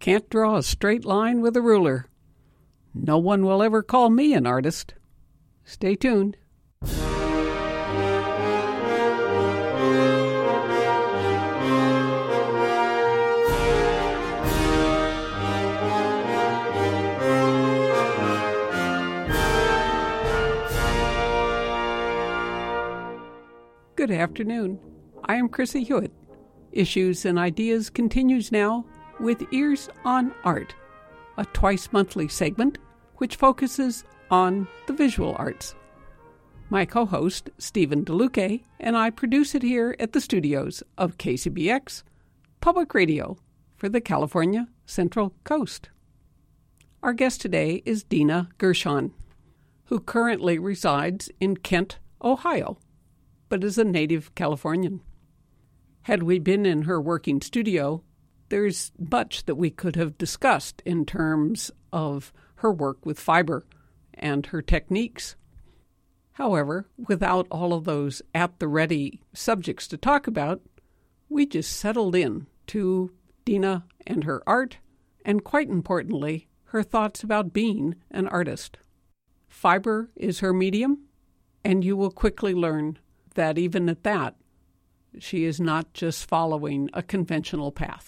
Can't draw a straight line with a ruler. No one will ever call me an artist. Stay tuned. Good afternoon. I am Chrissy Hewitt. Issues and Ideas continues now with Ears on Art, a twice-monthly segment which focuses on the visual arts. My co-host, Stephen DeLuque, and I produce it here at the studios of KCBX, Public Radio for the California Central Coast. Our guest today is Dina Gershon, who currently resides in Kent, Ohio, but is a native Californian. Had we been in her working studio, there's much that we could have discussed in terms of her work with fiber and her techniques. However, without all of those at-the-ready subjects to talk about, we just settled in to Dina and her art, and quite importantly, her thoughts about being an artist. Fiber is her medium, and you will quickly learn that even at that, she is not just following a conventional path.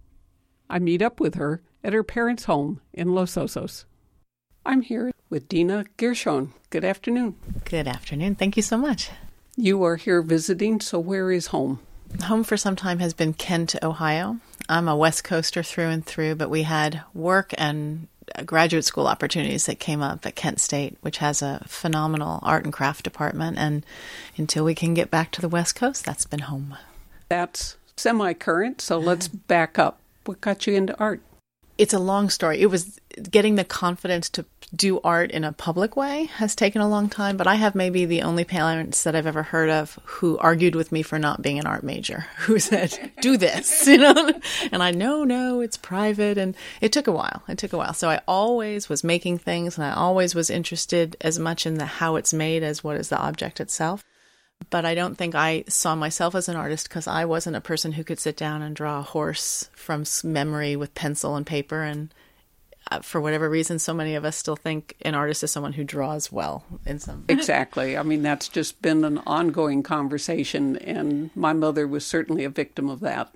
I meet up with her at her parents' home in Los Osos. I'm here with Dina Gershon. Good afternoon. Good afternoon. Thank you so much. You are here visiting, so where is home? Home for some time has been Kent, Ohio. I'm a West Coaster through and through, but we had work and graduate school opportunities that came up at Kent State, which has a phenomenal art and craft department. And until we can get back to the West Coast, that's been home. That's semi-current, so let's back up. What got you into art? It's a long story. It was getting the confidence to do art in a public way has taken a long time, but I have maybe the only parents that I've ever heard of who argued with me for not being an art major, who said, do this, and I no, it's private. And it took a while. So I always was making things, and I always was interested as much in the how it's made as what is the object itself. But I don't think I saw myself as an artist because I wasn't a person who could sit down and draw a horse from memory with pencil and paper. And for whatever reason, so many of us still think an artist is someone who draws well in some. Exactly. I mean, that's just been an ongoing conversation, and my mother was certainly a victim of that.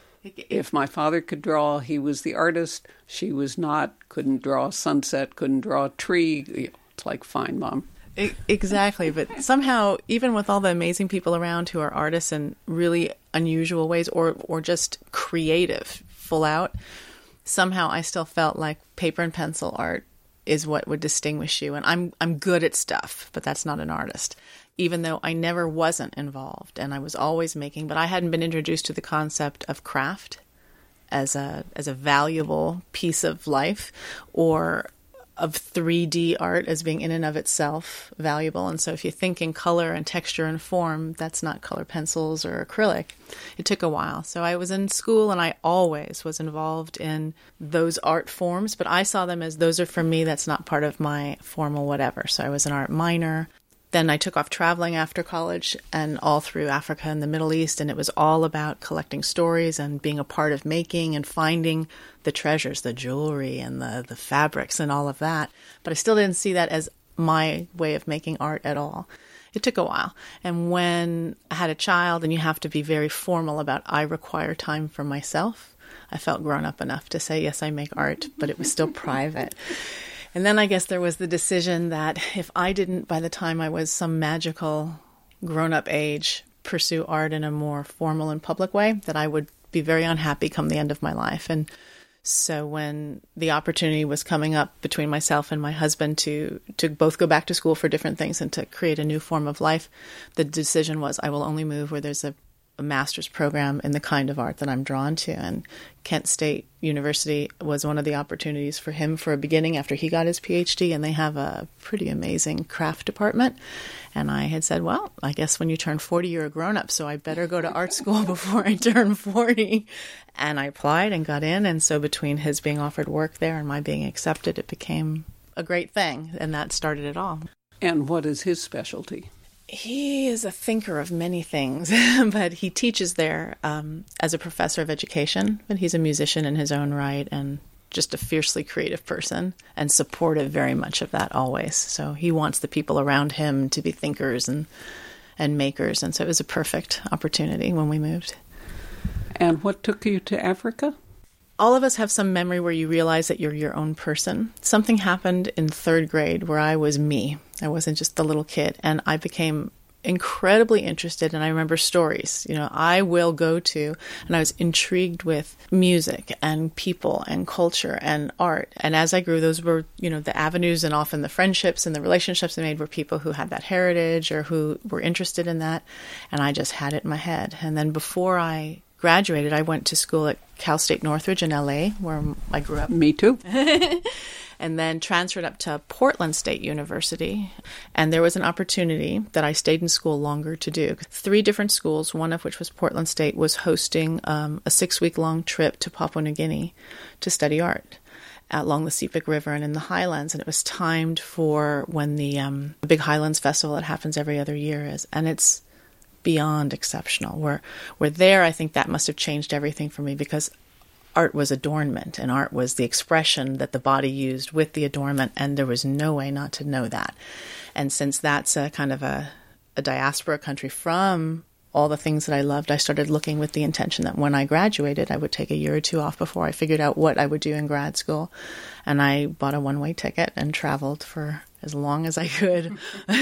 If my father could draw, he was the artist. She was not, couldn't draw a sunset, couldn't draw a tree. It's like, fine, Mom. Exactly. But somehow, even with all the amazing people around who are artists in really unusual ways or just creative, full out, somehow I still felt like paper and pencil art is what would distinguish you. And I'm good at stuff, but that's not an artist. Even though I never wasn't involved and I was always making, but I hadn't been introduced to the concept of craft as a valuable piece of life, or of 3D art as being in and of itself valuable. And so if you think in color and texture and form, that's not color pencils or acrylic. It took a while. So I was in school and I always was involved in those art forms, but I saw them as those are for me, that's not part of my formal whatever. So I was an art minor. Then I took off traveling after college and all through Africa and the Middle East, and it was all about collecting stories and being a part of making and finding the treasures, the jewelry and the fabrics and all of that. But I still didn't see that as my way of making art at all. It took a while. And when I had a child, and you have to be very formal about I require time for myself, I felt grown up enough to say, yes, I make art, but it was still private. And then I guess there was the decision that if I didn't, by the time I was some magical grown-up age, pursue art in a more formal and public way, that I would be very unhappy come the end of my life. And so when the opportunity was coming up between myself and my husband to both go back to school for different things and to create a new form of life, the decision was I will only move where there's a master's program in the kind of art that I'm drawn to. And Kent State University was one of the opportunities for him for a beginning after he got his PhD, and they have a pretty amazing craft department. And I had said, well, I guess when you turn 40, you're a grown-up, so I better go to art school before I turn 40. And I applied and got in, and so between his being offered work there and my being accepted, it became a great thing, and that started it all. And what is his specialty? He is a thinker of many things, but he teaches there as a professor of education. But he's a musician in his own right and just a fiercely creative person and supportive very much of that always. So he wants the people around him to be thinkers and makers. And so it was a perfect opportunity when we moved. And what took you to Africa? All of us have some memory where you realize that you're your own person. Something happened in third grade where I was me. I wasn't just the little kid. And I became incredibly interested. And I remember stories, I will go to, and I was intrigued with music and people and culture and art. And as I grew, those were, the avenues and often the friendships and the relationships I made were people who had that heritage or who were interested in that. And I just had it in my head. And then before I graduated, I went to school at Cal State Northridge in LA, where I grew up. Me too. And then transferred up to Portland State University. And there was an opportunity that I stayed in school longer to do. 3 different schools, one of which was Portland State, was hosting a 6-week-long trip to Papua New Guinea to study art along the Sepik River and in the highlands. And it was timed for when the big Highlands Festival that happens every other year is. And it's beyond exceptional. We're there. I think that must have changed everything for me because art was adornment and art was the expression that the body used with the adornment, and there was no way not to know that. And since that's a kind of a diaspora country from all the things that I loved, I started looking with the intention that when I graduated, I would take a year or 2 off before I figured out what I would do in grad school. And I bought a one-way ticket and traveled for as long as I could,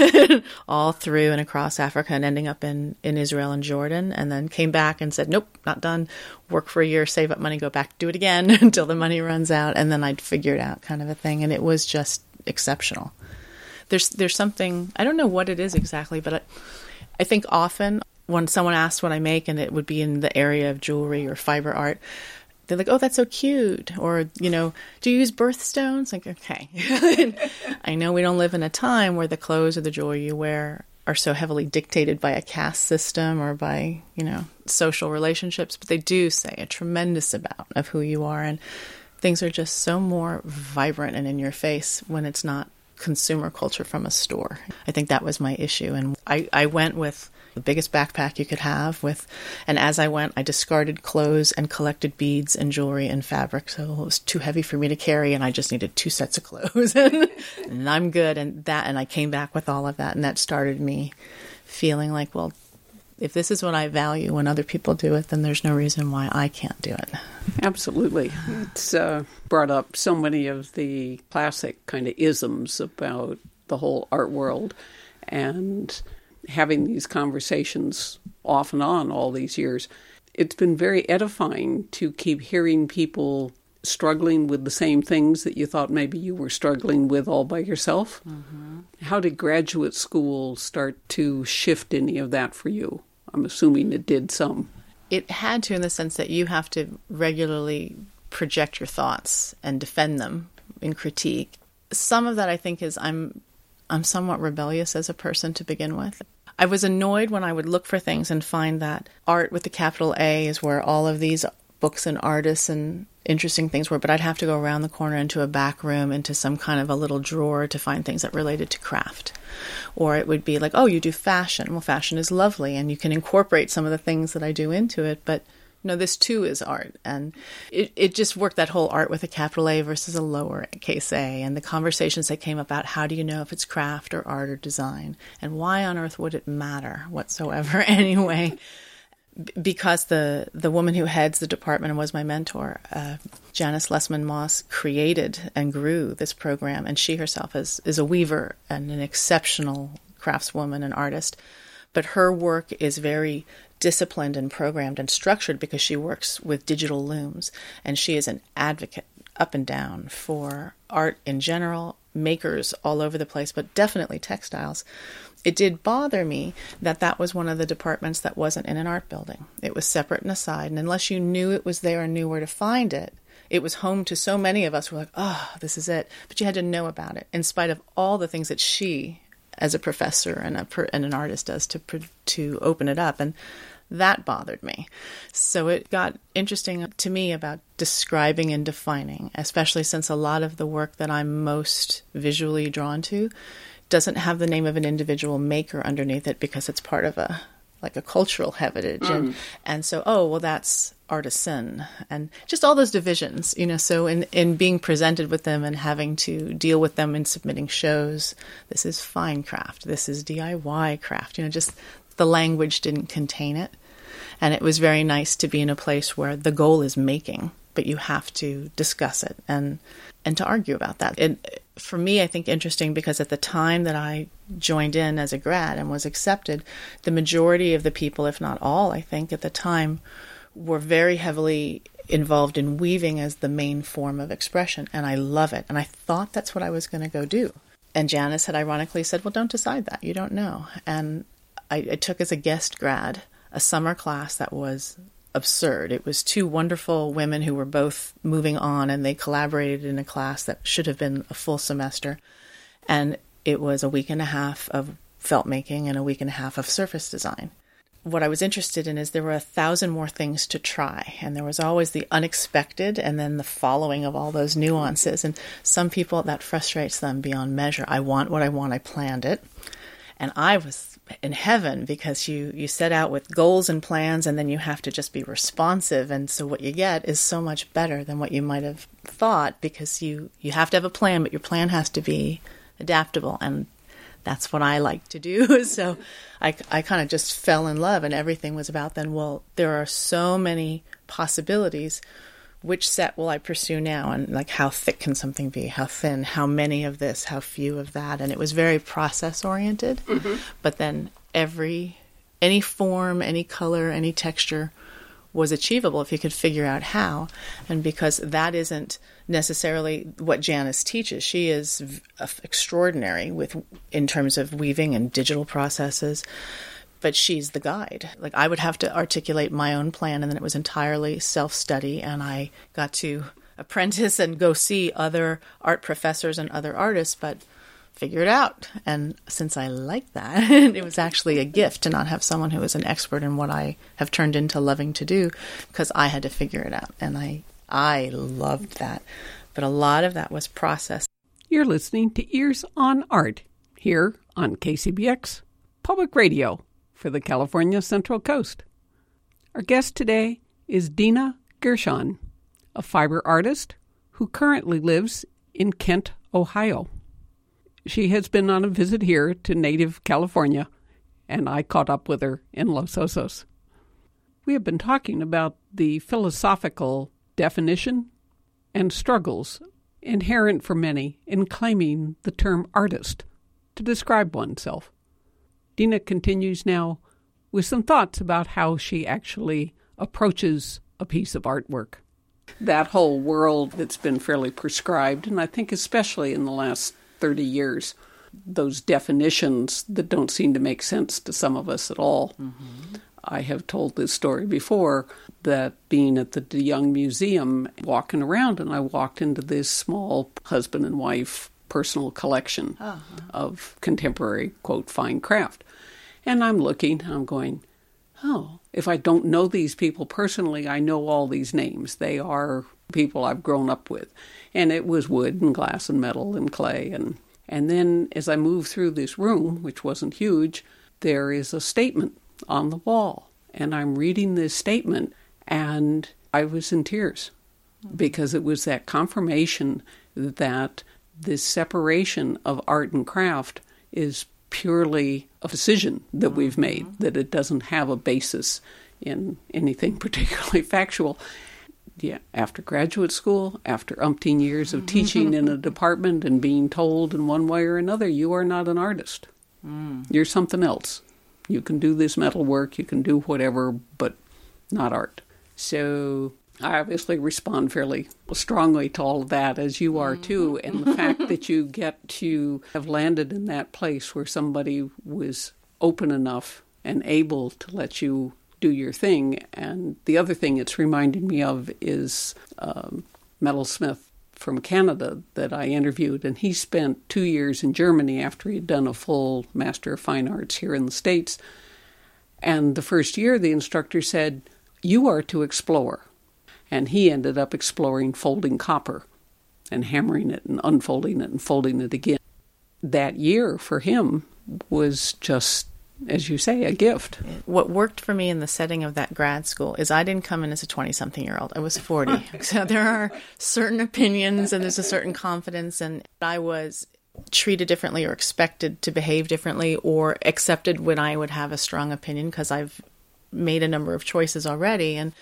all through and across Africa, and ending up in Israel and Jordan, and then came back and said, nope, not done. Work for a year, save up money, go back, do it again until the money runs out, and then I'd figure it out kind of a thing. And it was just exceptional. There's something, I don't know what it is exactly, but I think often when someone asks what I make, and it would be in the area of jewelry or fiber art, they're like, oh, that's so cute. Or, do you use birthstones? Like, okay. I know we don't live in a time where the clothes or the jewelry you wear are so heavily dictated by a caste system or by, social relationships, but they do say a tremendous amount of who you are. And things are just so more vibrant and in your face when it's not consumer culture from a store. I think that was my issue. And I went with the biggest backpack you could have and as I went, I discarded clothes and collected beads and jewelry and fabric. So it was too heavy for me to carry, and I just needed 2 sets of clothes and I'm good. And I came back with all of that, and that started me feeling like, well, if this is what I value when other people do it, then there's no reason why I can't do it. Absolutely. It's brought up so many of the classic kind of isms about the whole art world, and having these conversations off and on all these years, it's been very edifying to keep hearing people struggling with the same things that you thought maybe you were struggling with all by yourself. Mm-hmm. How did graduate school start to shift any of that for you? I'm assuming it did some. It had to, in the sense that you have to regularly project your thoughts and defend them in critique. Some of that, I think, is I'm somewhat rebellious as a person to begin with. I was annoyed when I would look for things and find that art with the capital A is where all of these books and artists and interesting things were, but I'd have to go around the corner into a back room, into some kind of a little drawer to find things that related to craft. Or it would be like, oh, you do fashion. Well, fashion is lovely, and you can incorporate some of the things that I do into it, but this too is art. And it just worked, that whole art with a capital A versus a lowercase a, and the conversations that came about, how do you know if it's craft or art or design? And why on earth would it matter whatsoever anyway? Because the woman who heads the department and was my mentor, Janice Lessman-Moss, created and grew this program, and she herself is a weaver and an exceptional craftswoman and artist. But her work is very disciplined and programmed and structured because she works with digital looms, and she is an advocate up and down for art in general, makers all over the place, but definitely textiles. It did bother me that was one of the departments that wasn't in an art building. It was separate and aside, and unless you knew it was there and knew where to find it, it was home to so many of us who were like, oh, this is it. But you had to know about it, in spite of all the things that she, as a professor and an artist, does to open it up. And that bothered me. So it got interesting to me about describing and defining, especially since a lot of the work that I'm most visually drawn to doesn't have the name of an individual maker underneath it because it's part of a cultural heritage. And so, that's artisan, and just all those divisions, so in being presented with them and having to deal with them in submitting shows, this is fine craft, this is DIY craft, just the language didn't contain it. And it was very nice to be in a place where the goal is making, but you have to discuss it and to argue about that. It, for me, I think interesting because at the time that I joined in as a grad and was accepted, the majority of the people, if not all, I think at the time, were very heavily involved in weaving as the main form of expression. And I love it. And I thought that's what I was going to go do. And Janice had ironically said, well, don't decide that. You don't know. And I took as a guest grad a summer class that was absurd. It was two wonderful women who were both moving on, and they collaborated in a class that should have been a full semester. And it was a week and a half of felt making and a week and a half of surface design. What I was interested in is there were 1,000 more things to try, and there was always the unexpected and then the following of all those nuances. And some people, that frustrates them beyond measure. I want what I want. I planned it. And I was in heaven because you set out with goals and plans, and then you have to just be responsive. And so what you get is so much better than what you might have thought, because you have to have a plan, but your plan has to be adaptable. And that's what I like to do. So I kind of just fell in love, and everything was about then, well, there are so many possibilities. Which set will I pursue now? And like, how thick can something be? How thin? How many of this? How few of that? And it was very process oriented. Mm-hmm. But then any form, any color, any texture was achievable if you could figure out how. And because that isn't necessarily what Janice teaches, she is extraordinary in terms of weaving and digital processes. But she's the guide. Like, I would have to articulate my own plan, and then it was entirely self-study, and I got to apprentice and go see other art professors and other artists, but figure it out. And since I like that, it was actually a gift to not have someone who was an expert in what I have turned into loving to do, because I had to figure it out, and I loved that. But a lot of that was process. You're listening to Ears on Art here on KCBX Public Radio for the California Central Coast. Our guest today is Dina Gershon, a fiber artist who currently lives in Kent, Ohio. She has been on a visit here to native California, and I caught up with her in Los Osos. We have been talking about the philosophical definition and struggles inherent for many in claiming the term artist to describe oneself. Dina continues now with some thoughts about how she actually approaches a piece of artwork. That whole world that's been fairly prescribed, and I think especially in the last 30 years, those definitions that don't seem to make sense to some of us at all. Mm-hmm. I have told this story before, that being at the De Young Museum, walking around, and I walked into this small husband and wife personal collection of contemporary, quote, fine craft. And I'm looking, I'm going, oh, if I don't know these people personally, I know all these names. They are people I've grown up with. And it was wood and glass and metal and clay. And then as I moved through this room, which wasn't huge, there is a statement on the wall. And I'm reading this statement, and I was in tears, because it was that confirmation that this separation of art and craft is purely a decision that we've made, that it doesn't have a basis in anything particularly factual. Yeah, after graduate school, after umpteen years of teaching in a department and being told in one way or another, you are not an artist. You're something else. You can do this metal work, you can do whatever, but not art. So I obviously respond fairly strongly to all of that, as you are too, and the fact that you get to have landed in that place where somebody was open enough and able to let you do your thing. And the other thing it's reminded me of is metalsmith from Canada that I interviewed, and he spent 2 years in Germany after he'd done a full Master of Fine Arts here in the States. And the first year, the instructor said, you are to explore. And he ended up exploring folding copper and hammering it and unfolding it and folding it again. that year for him was just, as you say, a gift. What worked for me in the setting of that grad school is I didn't come in as a 20-something-year-old. I was 40. So there are certain opinions and there's a certain confidence, and I was treated differently or expected to behave differently or accepted when I would have a strong opinion because I've made a number of choices already. And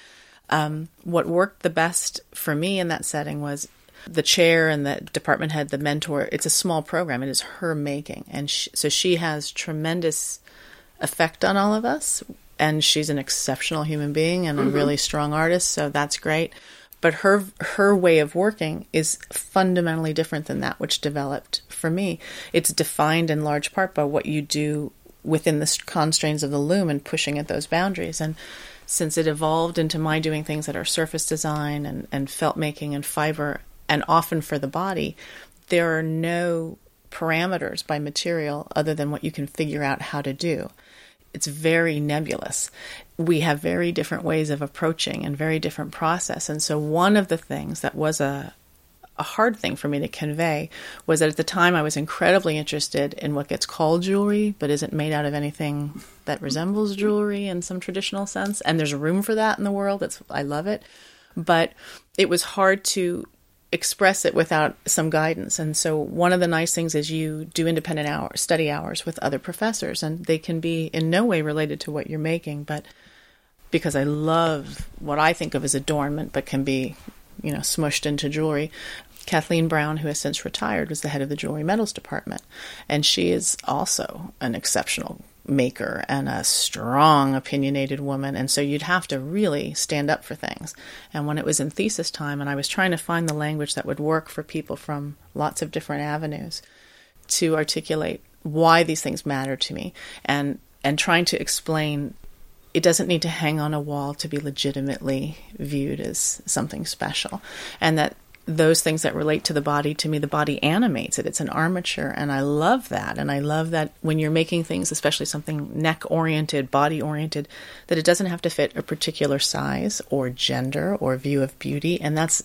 what worked the best for me in that setting was the chair and the department head, the mentor. It's a small program. It is her making. And so she has tremendous effect on all of us. And she's an exceptional human being and a really strong artist. So that's great. But her way of working is fundamentally different than that which developed for me. It's defined in large part by what you do within the constraints of the loom and pushing at those boundaries. And since it evolved into my doing things that are surface design and felt making and fiber, and often for the body, there are no parameters by material other than what you can figure out how to do. It's very nebulous. We have very different ways of approaching and very different process. And so one of the things that was a hard thing for me to convey was that at the time I was incredibly interested in what gets called jewelry, but isn't made out of anything that resembles jewelry in some traditional sense. And there's room for that in the world. I love it. But it was hard to express it without some guidance. And so one of the nice things is you do independent study hours with other professors, and they can be in no way related to what you're making, but because I love what I think of as adornment, but can be, smushed into jewelry. Kathleen Brown, who has since retired, was the head of the jewelry metals department. And she is also an exceptional maker and a strong, opinionated woman. And so you'd have to really stand up for things. And when it was in thesis time and I was trying to find the language that would work for people from lots of different avenues to articulate why these things matter to me and trying to explain it doesn't need to hang on a wall to be legitimately viewed as something special. And that those things that relate to the body, to me, the body animates it. It's an armature, and I love that. And I love that when you're making things, especially something neck-oriented, body-oriented, that it doesn't have to fit a particular size or gender or view of beauty. And that's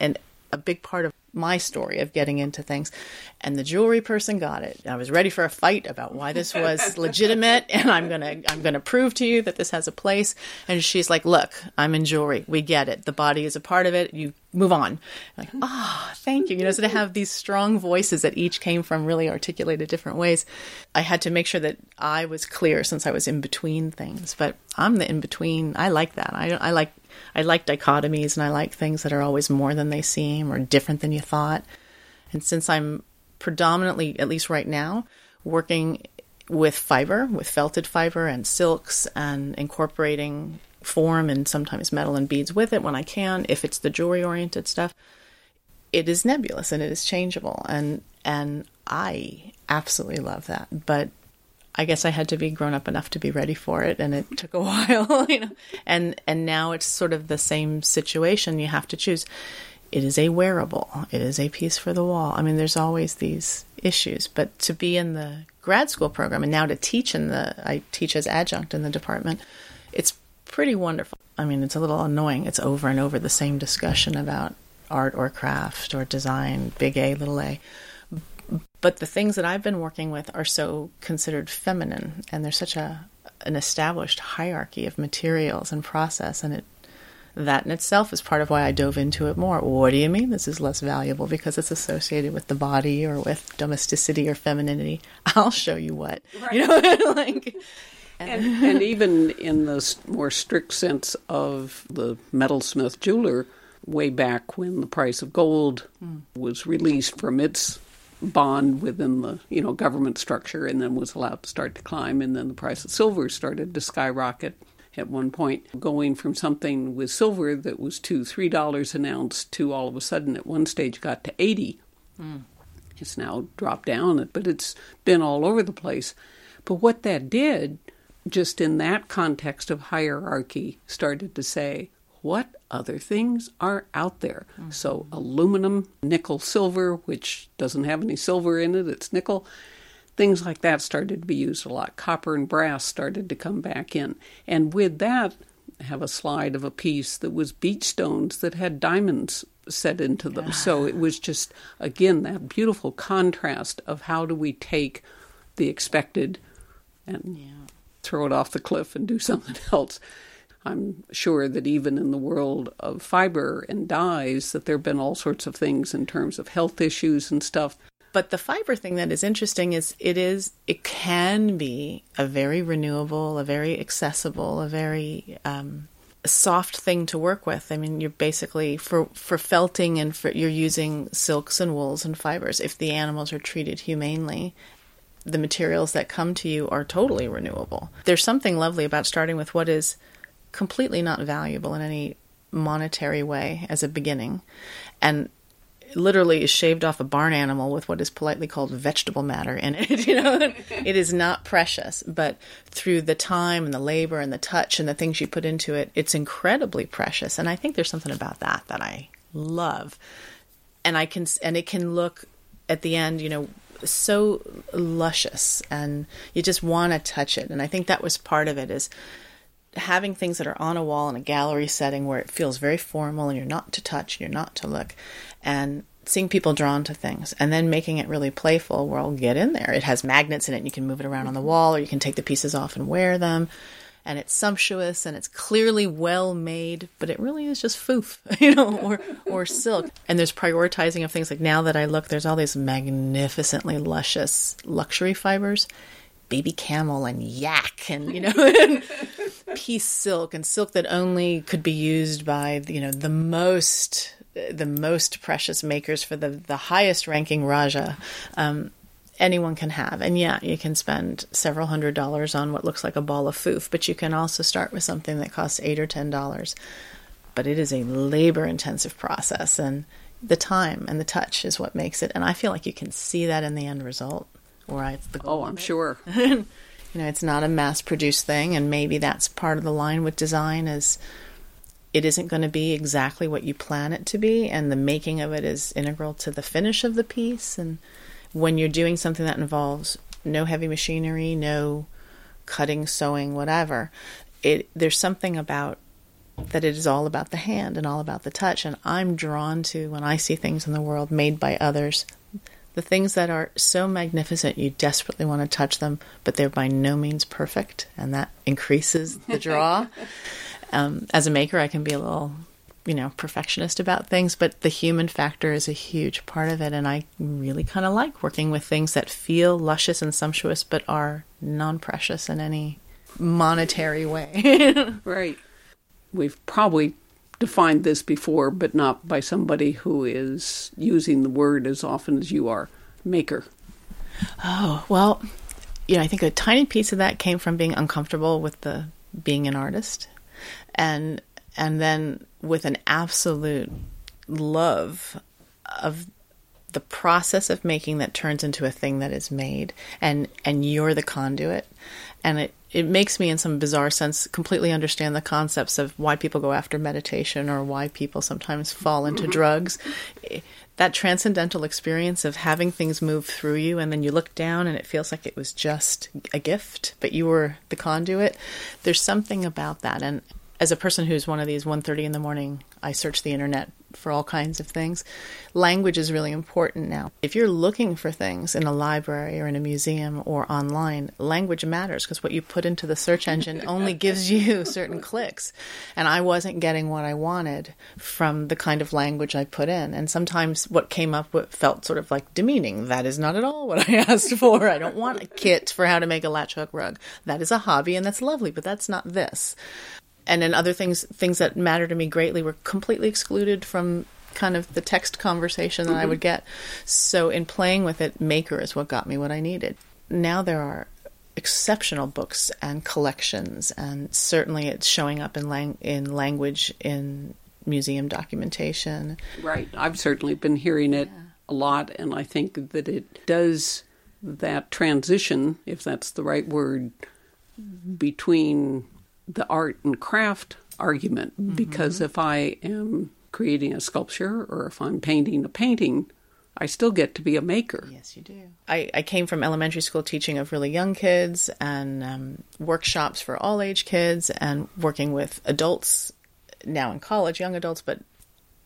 a big part of my story of getting into things. And the jewelry person got it. I was ready for a fight about why this was legitimate, and I'm gonna prove to you that this has a place. And she's like, "Look, I'm in jewelry. We get it. The body is a part of it. You move on." I'm like, thank you. So to have these strong voices that each came from really articulated different ways, I had to make sure that I was clear since I was in between things. But I'm the in between. I like that. I like dichotomies, and I like things that are always more than they seem or different than you thought. And since I'm predominantly, at least right now, working with fiber, with felted fiber and silks and incorporating form and sometimes metal and beads with it when I can, if it's the jewelry-oriented stuff, it is nebulous and it is changeable. And I absolutely love that. But I guess I had to be grown up enough to be ready for it, and it took a while, And now it's sort of the same situation. You have to choose. It is a wearable. It is a piece for the wall. I mean, there's always these issues. But to be in the grad school program and now to teach I teach as adjunct in the department, it's pretty wonderful. I mean, it's a little annoying. It's over and over the same discussion about art or craft or design, big A, little a. But the things that I've been working with are so considered feminine, and there's such an established hierarchy of materials and process, and that in itself is part of why I dove into it more. What do you mean this is less valuable? Because it's associated with the body or with domesticity or femininity. I'll show you what. Right. And even in the more strict sense of the metalsmith jeweler, way back when the price of gold was released from its bond within the government structure and then was allowed to start to climb, and then the price of silver started to skyrocket at one point, going from something with silver that was $2-3 an ounce to all of a sudden at one stage got to 80. It's now dropped down, but it's been all over the place. But what that did, just in that context of hierarchy, started to say, what other things are out there? So aluminum, nickel, silver, which doesn't have any silver in it, it's nickel. Things like that started to be used a lot. Copper and brass started to come back in. And with that, I have a slide of a piece that was beach stones that had diamonds set into them. So it was just, again, that beautiful contrast of how do we take the expected and throw it off the cliff and do something else. I'm sure that even in the world of fiber and dyes, that there have been all sorts of things in terms of health issues and stuff. But the fiber thing that is interesting is it can be a very renewable, a very accessible, a very soft thing to work with. I mean, you're basically, for felting and you're using silks and wools and fibers. If the animals are treated humanely, the materials that come to you are totally renewable. There's something lovely about starting with what is completely not valuable in any monetary way as a beginning, and literally is shaved off a barn animal with what is politely called vegetable matter in it. It is not precious, but through the time and the labor and the touch and the things you put into it, it's incredibly precious. And I think there's something about that I love. And it can look at the end, so luscious, and you just want to touch it. And I think that was part of it, is having things that are on a wall in a gallery setting where it feels very formal and you're not to touch, you're not to look, and seeing people drawn to things, and then making it really playful. Well, get in there. It has magnets in it, and you can move it around on the wall, or you can take the pieces off and wear them. And it's sumptuous, and it's clearly well made, but it really is just foof, or silk. And there's prioritizing of things. Like, now that I look, there's all these magnificently luscious luxury fibers. Baby camel and yak and, and piece silk, and silk that only could be used by, the most precious makers for the highest ranking Raja. Anyone can have. And you can spend several $100s on what looks like a ball of foof, but you can also start with something that costs $8 or $10. But it is a labor intensive process, and the time and the touch is what makes it. And I feel like you can see that in the end result. I'm sure. It's not a mass-produced thing, and maybe that's part of the line with design, is it isn't going to be exactly what you plan it to be, and the making of it is integral to the finish of the piece. And when you're doing something that involves no heavy machinery, no cutting, sewing, whatever, there's something about that it is all about the hand and all about the touch. And I'm drawn to, when I see things in the world made by others, the things that are so magnificent you desperately want to touch them, but they're by no means perfect, and that increases the draw. As a maker, I can be a little, perfectionist about things, but the human factor is a huge part of it, and I really kind of like working with things that feel luscious and sumptuous, but are non-precious in any monetary way. Right. We've probably defined this before, but not by somebody who is using the word as often as you are. Maker. Oh, well, I think a tiny piece of that came from being uncomfortable with being an artist, and then with an absolute love of the process of making that turns into a thing that is made, and you're the conduit. And it makes me, in some bizarre sense, completely understand the concepts of why people go after meditation, or why people sometimes fall into drugs. That transcendental experience of having things move through you, and then you look down and it feels like it was just a gift, but you were the conduit. There's something about that. And as a person who's one of these 1:30 in the morning, I search the internet for all kinds of things. Language is really important now. If you're looking for things in a library or in a museum or online, language matters, because what you put into the search engine only gives you certain clicks. And I wasn't getting what I wanted from the kind of language I put in. And sometimes what came up felt sort of like demeaning. That is not at all what I asked for. I don't want a kit for how to make a latch hook rug. That is a hobby, and that's lovely, but that's not this. And then other things that matter to me greatly were completely excluded from kind of the text conversation that I would get. So in playing with it, Maker is what got me what I needed. Now there are exceptional books and collections, and certainly it's showing up in language in museum documentation. Right. I've certainly been hearing it a lot, and I think that it does that transition, if that's the right word, between the art and craft argument, because if I am creating a sculpture or if I'm painting a painting, I still get to be a maker. Yes, you do. I came from elementary school teaching of really young kids, and workshops for all age kids, and working with adults now in college, young adults, but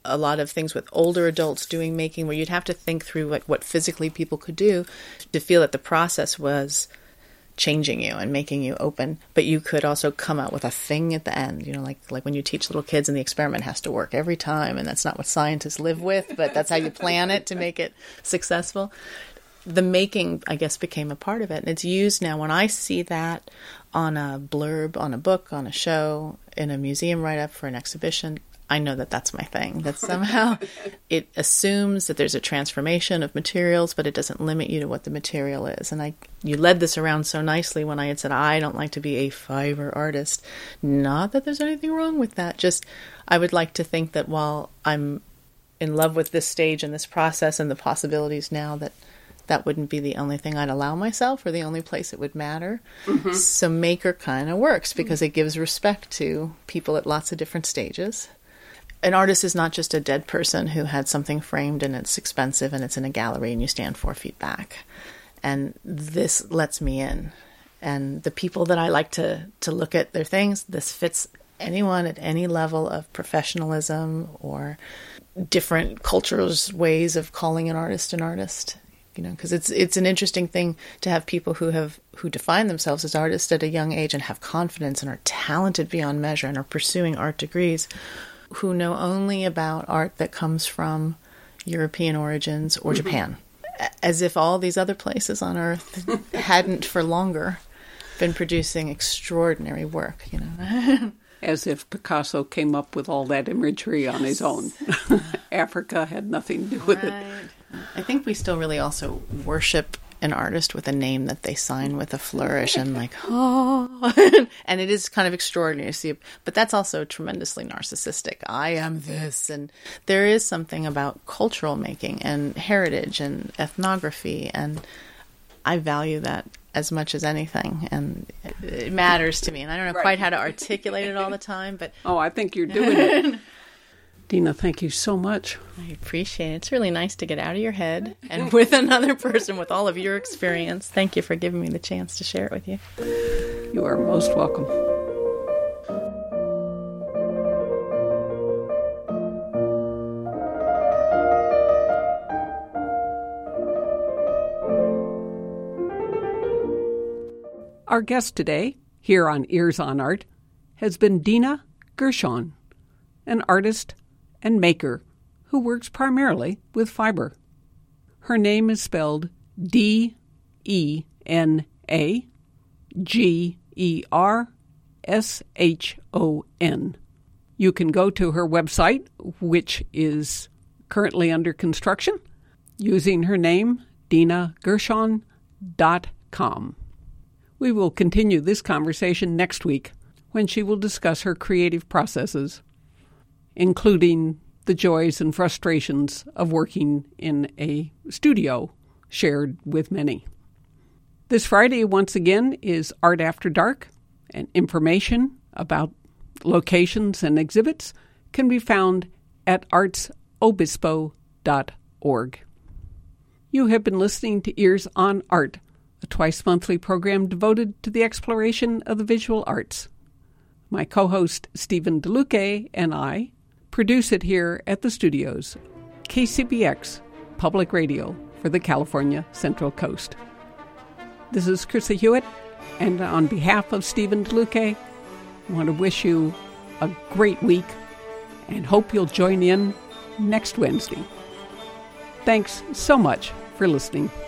a lot of things with older adults doing making, where you'd have to think through like what physically people could do to feel that the process was changing you and making you open. But you could also come out with a thing at the end, like when you teach little kids and the experiment has to work every time, and that's not what scientists live with, but that's how you plan it to make it successful. The making, I guess, became a part of it. And it's used now when I see that on a blurb, on a book, on a show, in a museum write-up for an exhibition, I know that that's my thing. That somehow it assumes that there's a transformation of materials, but it doesn't limit you to what the material is. And you led this around so nicely when I had said, I don't like to be a fiber artist. Not that there's anything wrong with that. Just I would like to think that while I'm in love with this stage and this process and the possibilities now, that wouldn't be the only thing I'd allow myself or the only place it would matter. Mm-hmm. So maker kind of works because it gives respect to people at lots of different stages. An artist is not just a dead person who had something framed and it's expensive and it's in a gallery and you stand 4 feet back. And this lets me in. And the people that I like to look at their things, this fits anyone at any level of professionalism or different cultures' ways of calling an artist an artist. Because it's an interesting thing to have people who define themselves as artists at a young age and have confidence and are talented beyond measure and are pursuing art degrees, who know only about art that comes from European origins or Japan, as if all these other places on Earth hadn't for longer been producing extraordinary work, As if Picasso came up with all that imagery on his own. Africa had nothing to do with it. I think we still really also worship an artist with a name that they sign with a flourish and and it is kind of extraordinary to see, but that's also tremendously narcissistic. I am this, and there is something about cultural making and heritage and ethnography, and I value that as much as anything, and it matters to me, and I don't know quite how to articulate it all the time, but I think you're doing it. Dina, thank you so much. I appreciate it. It's really nice to get out of your head and with another person with all of your experience. Thank you for giving me the chance to share it with you. You are most welcome. Our guest today, here on Ears on Art, has been Dina Gershon, an artist and maker who works primarily with fiber. Her name is spelled DenaGershon. You can go to her website, which is currently under construction, using her name, DinaGershon.com. We will continue this conversation next week when she will discuss her creative processes, including the joys and frustrations of working in a studio shared with many. This Friday, once again, is Art After Dark, and information about locations and exhibits can be found at artsobispo.org. You have been listening to Ears on Art, a twice-monthly program devoted to the exploration of the visual arts. My co-host, Stephen DeLuque, and I produce it here at the studios, KCBX Public Radio for the California Central Coast. This is Chrissy Hewitt, and on behalf of Stephen DeLuque, I want to wish you a great week and hope you'll join in next Wednesday. Thanks so much for listening.